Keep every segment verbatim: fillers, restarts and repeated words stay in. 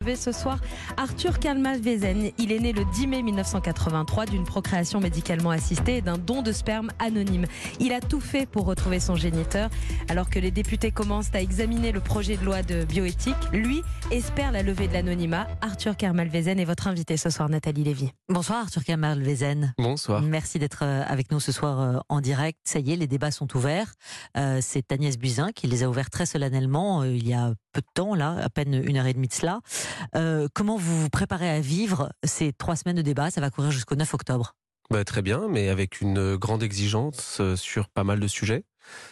Ce soir, Arthur Kalmalvézen, il est né le dix mai mille neuf cent quatre-vingt-trois d'une procréation médicalement assistée et d'un don de sperme anonyme. Il a tout fait pour retrouver son géniteur. Alors que les députés commencent à examiner le projet de loi de bioéthique, lui espère la levée de l'anonymat. Arthur Kalmalvézen est votre invité ce soir, Nathalie Lévy. Bonsoir Arthur Kalmalvézen. Bonsoir. Merci d'être avec nous ce soir en direct. Ça y est, les débats sont ouverts. Euh, c'est Agnès Buzyn qui les a ouverts très solennellement euh, il y a peu de temps, là, à peine une heure et demie de cela. Euh, comment vous vous préparez à vivre ces trois semaines de débat? Ça va courir jusqu'au neuf octobre. Bah, très bien, mais avec une grande exigence sur pas mal de sujets.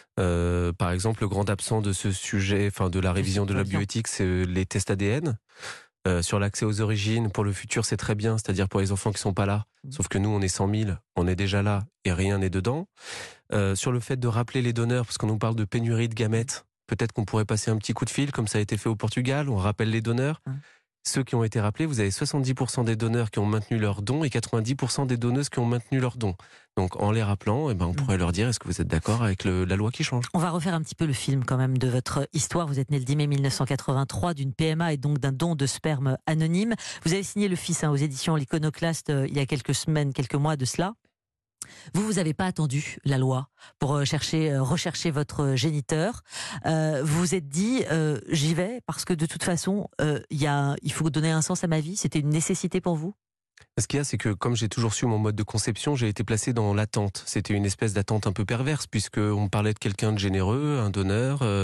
Euh, par exemple, le grand absent de ce sujet, enfin de la révision de la bioéthique, c'est les tests A D N. Euh, sur l'accès aux origines, pour le futur, c'est très bien, c'est-à-dire pour les enfants qui sont pas là. Mmh. Sauf que nous, on est cent mille, on est déjà là et rien n'est dedans. Euh, sur le fait de rappeler les donneurs, parce qu'on nous parle de pénurie de gamètes, peut-être qu'on pourrait passer un petit coup de fil, comme ça a été fait au Portugal, on rappelle les donneurs. Mmh. Ceux qui ont été rappelés, vous avez soixante-dix pour cent des donneurs qui ont maintenu leurs dons et quatre-vingt-dix pour cent des donneuses qui ont maintenu leurs dons. Donc en les rappelant, eh ben, on pourrait leur dire, est-ce que vous êtes d'accord avec le, la loi qui change? On va refaire un petit peu le film quand même de votre histoire. Vous êtes né le dix mai mille neuf cent quatre-vingt-trois d'une P M A et donc d'un don de sperme anonyme. Vous avez signé Le Fils hein, aux éditions L'Iconoclaste euh, il y a quelques semaines, quelques mois de cela. Vous, vous n'avez pas attendu la loi pour chercher, rechercher votre géniteur. Euh, vous vous êtes dit, euh, j'y vais parce que de toute façon, euh, y a, il faut donner un sens à ma vie. C'était une nécessité pour vous? Ce qu'il y a, c'est que comme j'ai toujours su mon mode de conception, j'ai été placé dans l'attente. C'était une espèce d'attente un peu perverse, puisqu'on parlait de quelqu'un de généreux, un donneur, euh,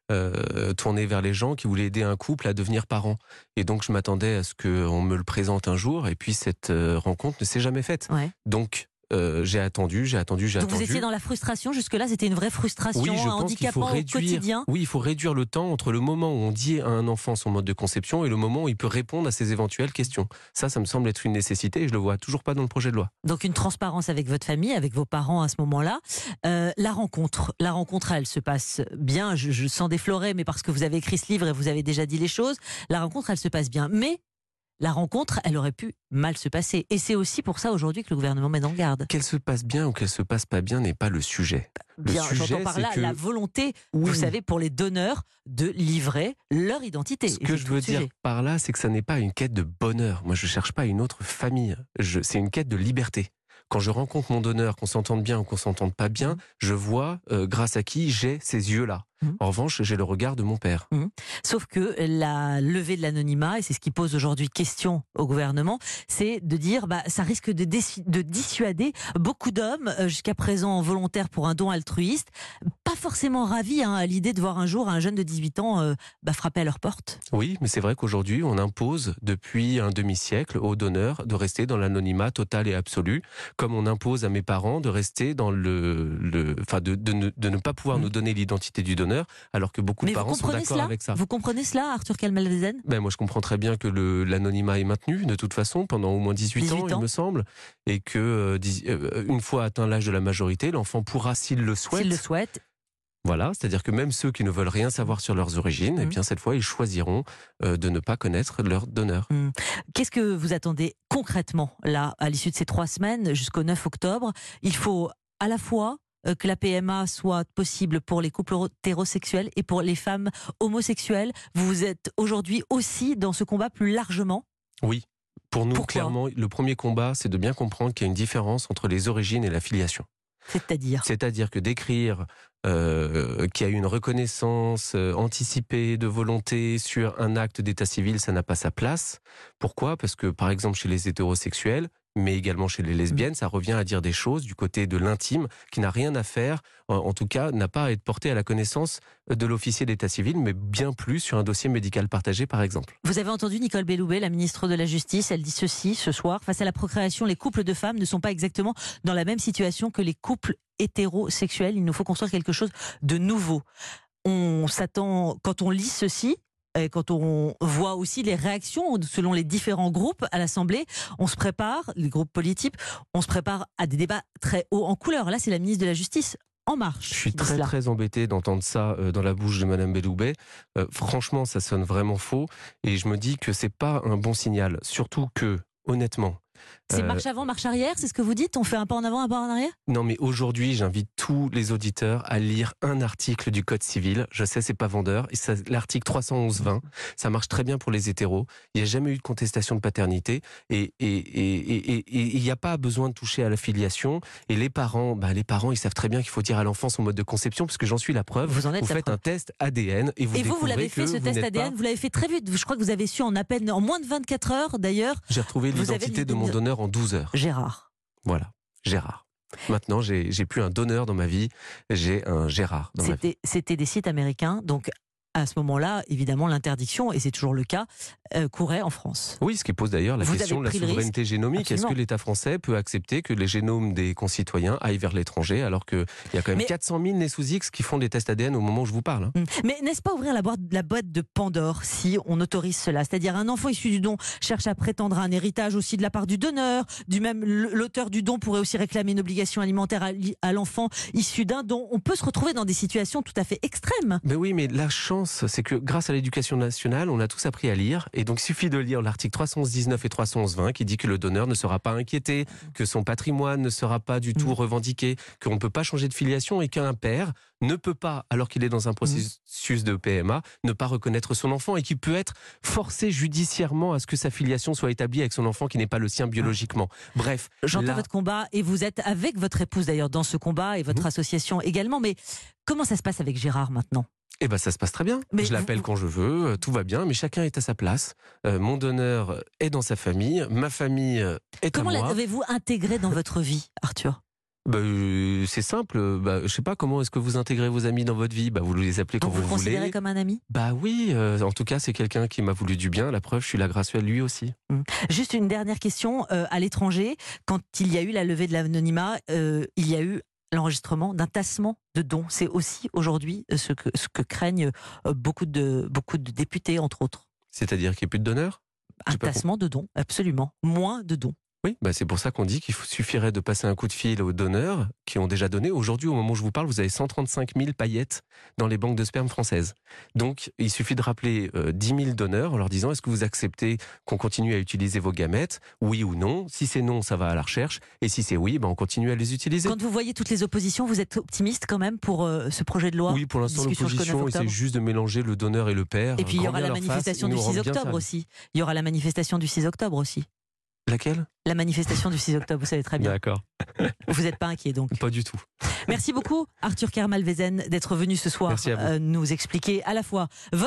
euh, tourné vers les gens qui voulaient aider un couple à devenir parent. Et donc je m'attendais à ce qu'on me le présente un jour, et puis cette euh, rencontre ne s'est jamais faite. Ouais. Donc Euh, j'ai attendu, j'ai attendu, j'ai attendu. Donc vous étiez dans la frustration jusque-là, c'était une vraie frustration, oui, un handicapant réduire, au quotidien. Oui, il faut réduire le temps entre le moment où on dit à un enfant son mode de conception et le moment où il peut répondre à ses éventuelles questions. Ça, ça me semble être une nécessité et je le vois toujours pas dans le projet de loi. Donc une transparence avec votre famille, avec vos parents à ce moment-là. Euh, la rencontre, la rencontre, elle se passe bien. Je, je sens déflorer, mais parce que vous avez écrit ce livre et vous avez déjà dit les choses, la rencontre, elle se passe bien. Mais la rencontre, elle aurait pu mal se passer. Et c'est aussi pour ça aujourd'hui que le gouvernement met en garde. Qu'elle se passe bien ou qu'elle se passe pas bien n'est pas le sujet. Le bien, sujet, j'entends par là que... la volonté, oui. vous savez, pour les donneurs de livrer leur identité. Ce que je veux dire sujet. par là, c'est que ça n'est pas une quête de bonheur. Moi, je cherche pas une autre famille. Je... C'est une quête de liberté. Quand je rencontre mon donneur, qu'on s'entende bien ou qu'on s'entende pas bien, je vois euh, grâce à qui j'ai ces yeux-là. Mmh. En revanche, j'ai le regard de mon père. Mmh. Sauf que la levée de l'anonymat, et c'est ce qui pose aujourd'hui question au gouvernement, c'est de dire bah ça risque de, de dissuader beaucoup d'hommes euh, jusqu'à présent volontaires pour un don altruiste, pas forcément ravis hein, à l'idée de voir un jour un jeune de dix-huit ans euh, bah, frapper à leur porte. Oui, mais c'est vrai qu'aujourd'hui, on impose depuis un demi-siècle aux donneurs de rester dans l'anonymat total et absolu, comme on impose à mes parents de rester dans le, le enfin de, de, ne, de ne pas pouvoir mmh. nous donner l'identité du donneur. Alors que beaucoup Mais de parents sont d'accord cela avec ça. Vous comprenez cela, Arthur Kalmalvézen? Ben moi, je comprends très bien que le, l'anonymat est maintenu de toute façon pendant au moins dix-huit ans, il me semble, et que euh, dix, euh, une fois atteint l'âge de la majorité, l'enfant pourra, s'il le souhaite, s'il le souhaite. Voilà, c'est-à-dire que même ceux qui ne veulent rien savoir sur leurs origines, mmh. eh bien cette fois, ils choisiront euh, de ne pas connaître leur donneur. Mmh. Qu'est-ce que vous attendez concrètement là, à l'issue de ces trois semaines jusqu'au neuf octobre? Il faut à la fois que la P M A soit possible pour les couples hétérosexuels et pour les femmes homosexuelles. Vous êtes aujourd'hui aussi dans ce combat plus largement? Oui. Pour nous, Pourquoi? clairement, le premier combat, c'est de bien comprendre qu'il y a une différence entre les origines et la filiation. C'est-à-dire C'est-à-dire que d'écrire euh, qu'il y a eu une reconnaissance euh, anticipée de volonté sur un acte d'état civil, ça n'a pas sa place. Pourquoi? Parce que, par exemple, chez les hétérosexuels, mais également chez les lesbiennes, ça revient à dire des choses du côté de l'intime qui n'a rien à faire, en tout cas n'a pas à être porté à la connaissance de l'officier d'état civil, mais bien plus sur un dossier médical partagé par exemple. Vous avez entendu Nicole Belloubet, la ministre de la Justice, elle dit ceci ce soir: face à la procréation, les couples de femmes ne sont pas exactement dans la même situation que les couples hétérosexuels, il nous faut construire quelque chose de nouveau. On s'attend, quand on lit ceci, et quand on voit aussi les réactions selon les différents groupes à l'Assemblée, on se prépare, les groupes politiques, on se prépare à des débats très hauts en couleur. Là, c'est la ministre de la Justice En Marche. Je suis très très embêté d'entendre ça euh, dans la bouche de Madame Belloubet. Euh, franchement, ça sonne vraiment faux et je me dis que c'est pas un bon signal. Surtout que, honnêtement, C'est Euh, marche avant, marche arrière, c'est ce que vous dites? On fait un pas en avant, un pas en arrière? Non, mais aujourd'hui, j'invite tous les auditeurs à lire un article du Code civil. Je sais, c'est pas vendeur. Et ça, l'article trois cent onze vingt, ça marche très bien pour les hétéros. Il n'y a jamais eu de contestation de paternité. Et il et, et, et, et, n'y a pas besoin de toucher à la filiation. Et les parents, bah, les parents, ils savent très bien qu'il faut dire à l'enfant son mode de conception, parce que j'en suis la preuve. Vous en êtes vous la faites preuve. un test A D N et vous Et vous, vous découvrez l'avez fait, que ce vous test n'êtes A D N, pas- vous l'avez fait très vite. Je crois que vous avez su en à peine, en moins de vingt-quatre heures d'ailleurs. J'ai retrouvé Vous avez l'identité de mon l'ident- donneur en douze heures. Gérard. Voilà, Gérard. Maintenant, j'ai j'ai plus un donneur dans ma vie, j'ai un Gérard dans ma vie. C'était c'était des sites américains, donc à ce moment-là, évidemment, l'interdiction, et c'est toujours le cas, euh, courait en France. Oui, ce qui pose d'ailleurs la Vous question avez de la pris le souveraineté génomique. Est-ce Absolument. que l'État français peut accepter que les génomes des concitoyens aillent vers l'étranger, alors qu'il y a quand même Mais- quatre cent mille nés sous X qui font des tests A D N au moment où je vous parle, hein. Hum. Mais n'est-ce pas ouvrir la boîte, la boîte de Pandore si on autorise cela? C'est-à-dire un enfant issu du don cherche à prétendre à un héritage aussi de la part du donneur, du même l'auteur du don pourrait aussi réclamer une obligation alimentaire à, à l'enfant issu d'un don. On peut se retrouver dans des situations tout à fait extrêmes. Mais oui, mais la chance, c'est que grâce à l'éducation nationale, on a tous appris à lire. Et donc, il suffit de lire l'article trois cent dix-neuf et trois cent vingt qui dit que le donneur ne sera pas inquiété, que son patrimoine ne sera pas du tout Mmh. revendiqué, qu'on ne peut pas changer de filiation et qu'un père ne peut pas, alors qu'il est dans un processus de P M A, ne pas reconnaître son enfant et qui peut être forcé judiciairement à ce que sa filiation soit établie avec son enfant qui n'est pas le sien biologiquement. Bref. J'entends là- votre combat et vous êtes avec votre épouse d'ailleurs dans ce combat et votre Mmh. association également. Mais comment ça se passe avec Gérard maintenant? Eh ben, ça se passe très bien. Mais je l'appelle vous- quand je veux, euh, tout va bien, mais chacun est à sa place. Euh, mon donneur est dans sa famille, ma famille euh, est Comment à moi. l'avez-vous intégré dans votre vie, Arthur? Bah, euh, c'est simple. Bah, je sais pas, comment est-ce que vous intégrez vos amis dans votre vie. Bah, vous les appelez quand Donc vous, vous le considérez voulez. comme un ami? Bah oui, euh, en tout cas, c'est quelqu'un qui m'a voulu du bien. La preuve, je suis là grâce à lui aussi. Juste une dernière question. Euh, à l'étranger, quand il y a eu la levée de l'anonymat, euh, il y a eu l'enregistrement d'un tassement de dons. C'est aussi aujourd'hui euh, ce que, ce que craignent euh, beaucoup, de, beaucoup de députés, entre autres. C'est-à-dire qu'il n'y a plus de donneurs. Un J'ai pas tassement de dons, absolument. Moins de dons. Oui, bah c'est pour ça qu'on dit qu'il faut- suffirait de passer un coup de fil aux donneurs qui ont déjà donné. Aujourd'hui, au moment où je vous parle, vous avez cent trente-cinq mille paillettes dans les banques de sperme françaises. Donc, il suffit de rappeler euh, dix mille donneurs en leur disant: est-ce que vous acceptez qu'on continue à utiliser vos gamètes? Oui ou non? Si c'est non, ça va à la recherche. Et si c'est oui, bah on continue à les utiliser. Quand vous voyez toutes les oppositions, vous êtes optimiste quand même pour euh, ce projet de loi? Oui, pour l'instant, Discussion jusqu'au neuf l'opposition essaie octobre. juste de mélanger le donneur et le père. Et puis il y Grand aura bien la leur fasse, manifestation ils du nous six rendent bien octobre service. aussi. Il y aura la manifestation du six octobre aussi. Laquelle? La manifestation du six octobre, vous savez très bien. D'accord. Vous n'êtes pas inquiet donc. Pas du tout. Merci beaucoup Arthur Kermalvézen d'être venu ce soir Merci à vous. euh, nous expliquer à la fois votre